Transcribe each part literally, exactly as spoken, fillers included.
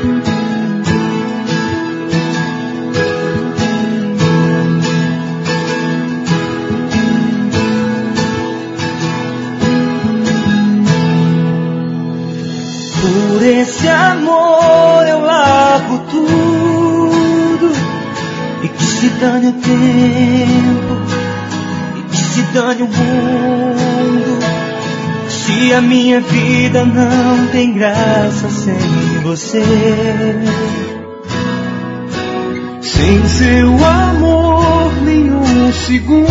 Por esse amor eu largo tudo, e que se dane o tempo, e que se dane o mundo. Se a minha vida não tem graça sem você, sem seu amor nenhum segundo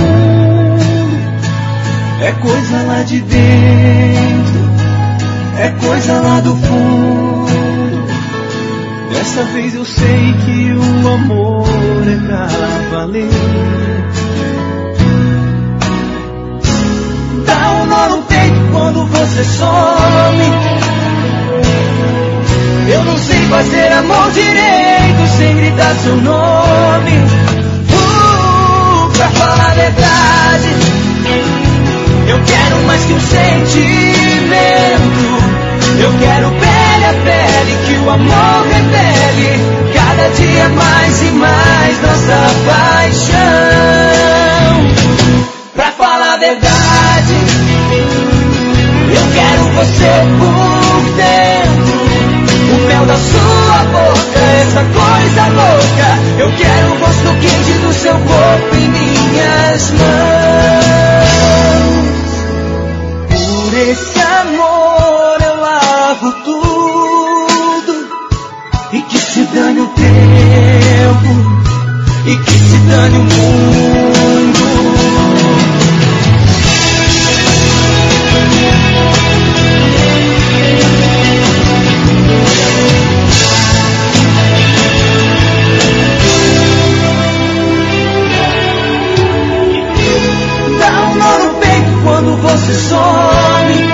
é coisa lá de dentro, é coisa lá do fundo. Dessa vez eu sei que o amor é pra valer. Dá um nó no peito quando você some. Eu não sei fazer amor direito sem gritar seu nome. Uh, pra falar a verdade, eu quero mais que um sentimento. Eu quero pele a pele que o amor revele cada dia mais e mais nossa paixão. Pra falar a verdade, eu quero você por dentro, o mel da sua boca, essa coisa louca. Eu quero o rosto quente do seu corpo em minhas mãos. Por esse amor eu largo tudo, e que se dane o tempo, e que se dane o mundo. Quando você some,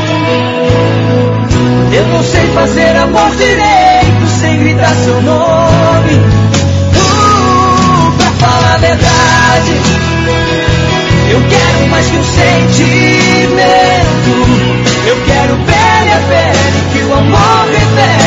eu não sei fazer amor direito sem gritar seu nome. Uh, pra falar a verdade, eu quero mais que um sentimento. Eu quero pele a pele que o amor revela